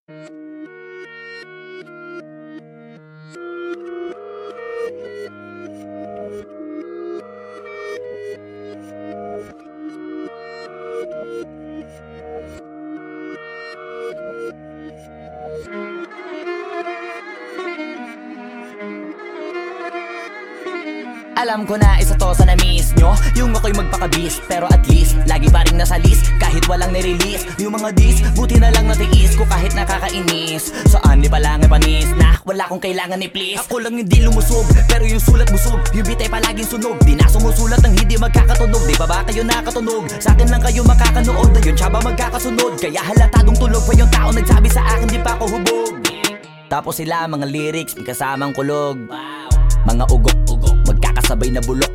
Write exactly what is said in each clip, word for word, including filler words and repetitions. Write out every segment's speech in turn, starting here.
Alam ko na isa to sa na-miss nyo, yung ako'y magpakabis, pero at least lagi pa rin nasa list kahit walang nirelease. Yung mga dis, buti na lang natiis ko kahit nakakainis. Saan di pa lang ay panis na wala kong kailangan ni please. Ako lang hindi lumusog, pero yung sulat busog. Yung beat ay palaging sunog, di na sumusulat ng hindi magkakatunog. Di ba ba kayo nakatunog? Sa akin lang kayo makakanood, na yun siya ba magkakasunod? Kaya halatadong tulog pa yung tao nagsabi sa akin di pa ako hubog. Tapos sila mga lyrics, may kasamang kulog. Mga ugok-ugok, magkakasabay na bulok.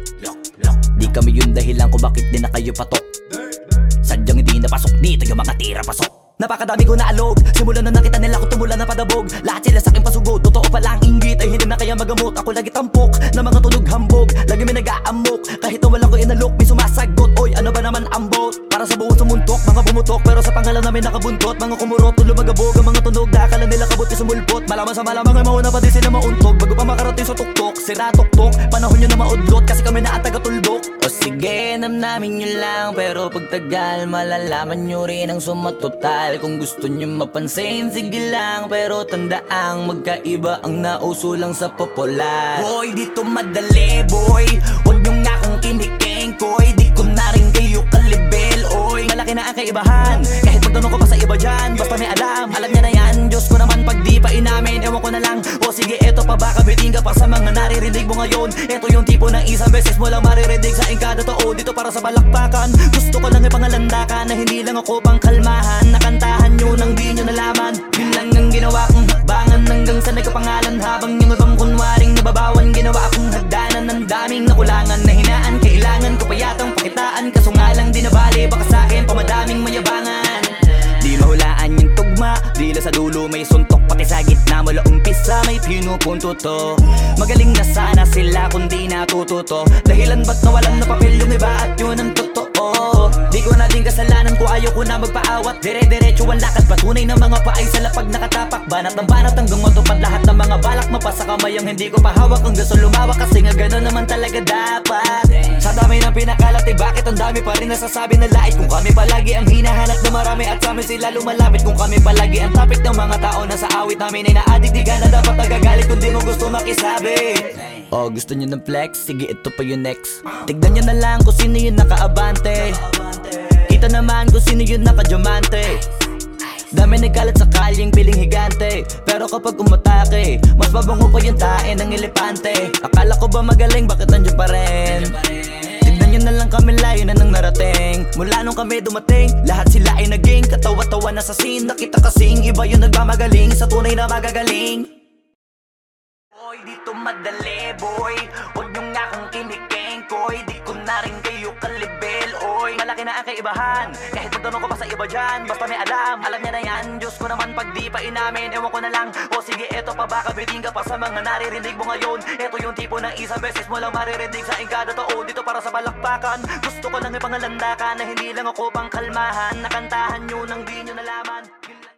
Di kami yung dahilan kung bakit di na kayo patok. Sadyang hindi napasok dito yung mga tira pasok. Napakadami ko na alog, simulan na nakita nila ko tumula na padabog. Lahat sila sa'king pasugod, totoo pala ang inggit ay hindi na kaya magamot. Ako lagi tampok, na mga tunog hambog. Lagi may nag-aamok, kahit na wala ko inalok. May sumasagot, oy ano ba naman ang bot? Para sa buong sumuntok, mga bumutok. Pero sa pangalan namin nakabuntot, mga kumurot, tulo magabog. Ang mga tunog, dakala nila kabot yung sumulpot. Malaman sa malamang ay mauna pa din sila mauntog. Bago pa makarating sa tuktok, sira tuktok. Panahon nyo na maudlot, kasi kami na ataga-tulbok. O sige, namnamin nyo lang, pero pagtagal malalaman nyo rin ang sumatotal. Kung gusto nyo mapansin, sige lang, pero tandaang magkaiba ang nauso lang sa popular. Boy, dito madali, boy, huwag nyo nga kong kiniking, koy. Di ko na rin kayo kalibel, oy. Malaki na ang kaibahan, kahit magtanong ko pa sa iba dyan. Basta may alam, alam niya na yan. Diyos ko naman pag di pa inamin, ewan ko na lang. O sige, eto pa ba, kabiting ka pa sa mga naririnig mo ngayon. Eto yung tipo ng isang beses mo lang maririnig sa ingkada taon. Dito para sa balakpakan, gusto ko lang ipangalandakan na hindi lang ako pang kalmahan. Nakantahan nyo nang di nyo nalaman. Yun lang ang ginawa kong hakbangan hanggang sa nagkapangalan. Habang yung ibang kunwaring nababawan, ginawa akong hagdanan ng daming nakulangan na hinaan. Kailangan ko pa yatang pakitaan, kaso nga lang di nabali. Baka sa'kin pamadaming mayabangan. Di mahulaan yung tugma, dila sa dulo may suntok. Pati sa gitna mula umpisa may pinupunto to. Magaling na sana sila kung di natututo. Dahilan ba't nawalan na papel yung iba at yun ang totoo. Di ko na din kasalanan ko, ayaw ko na magpaawat. Dire-diretso ang lakad, patunay ng mga paay sa lapag nakatapak. Banat ng banat hanggang matupad lahat ng mga balak. Mapasa kamay ang hindi ko pahawak, ang gusto lumawak. Kasi nga gano'n naman talaga dapat. Sa dami ng pinakalat, eh bakit ang dami pa rin nasasabi na lait? Kung kami palagi ang hinahanap na marami at sa amin sila lumalapit. Kung kami palagi ang topic ng mga tao na sa awit namin ay na-addict. Di ka na dapat nagagalit kung di mo gusto makisabi. Oh, gusto nyo ng flex? Sige, ito pa yung next. Tignan nyo na lang kung sino yung nakaabante. Kita naman kung sino yung nakadiamante. Dami nagkalat sa kalyeng piling higante. Pero kapag umatake, mas mabango pa yung tae ng elepante. Akala ko ba magaling, bakit nandiyan pa rin? Tignan nyo na lang kami, layo na nang narating. Mula nung kami dumating, lahat sila ay naging katawa-tawa na sa scene. Nakita kasing iba yung nagmamagaling sa tunay na magagaling. Boy, dito madali, boy, huwag nyo nga kong kiniking, koy. Di ko na rin kayo kalibel, oy. Malaki na ang kaibahan, kahit magtanong ko pa sa iba dyan. Basta may alam, alam niya na yan. Diyos ko naman pag di pa inamin, ewan ko na lang. O sige, eto pa ba, kabiting ka pa sa mga naririnig mo ngayon. Eto yung tipo ng isang beses mo lang maririnig sa ingkada taon. Dito para sa balakpakan, gusto ko lang ipangalandakan na hindi lang ako pang kalmahan. Nakantahan nyo nang di nyo nalaman.